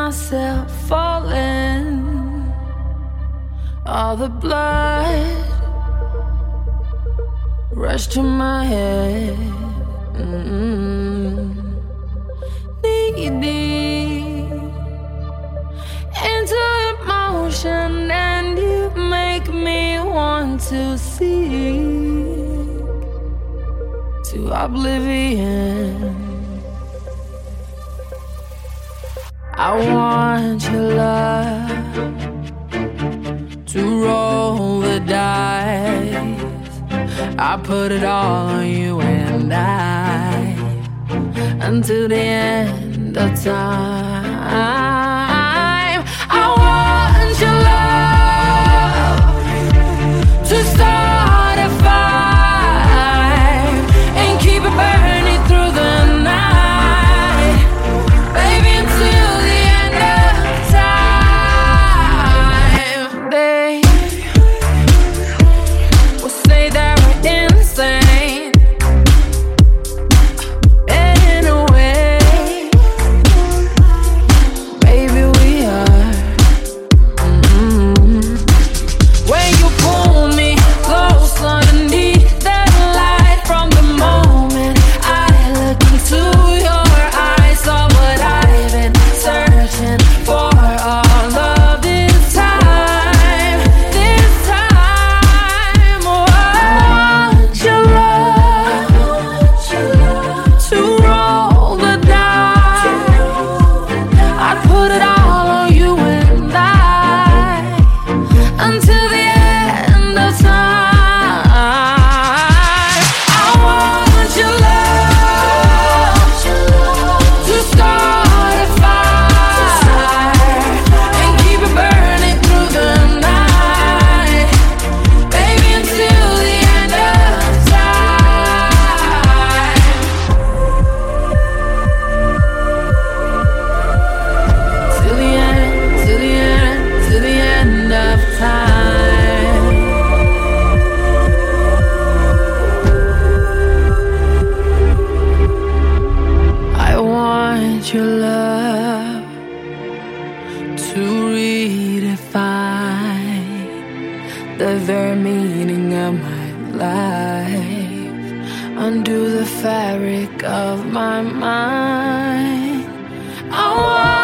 myself falling. All the blood rushed to my head. Knee-deep into emotion, and you make me want to sink to oblivion. I want your love to roll the dice. I put it all on you and I, until the end of time. I want your love to start a fire and keep it burning through the night, baby, until the end of time. They will say that we're insane in a way, baby, we are. When you pull me close underneath that light, from the moment I look into your eyes, saw what I've been searching for all of this time. This time, oh, I want your love to roll the dice. I'd put it all on you and I, until the end of time. I want your love to start a fire and keep it burning through the night, baby, until the end of time. Till the end, till the end, till the end of time. I want your love to redefine the very meaning of my life, undo the fabric of my mind. I want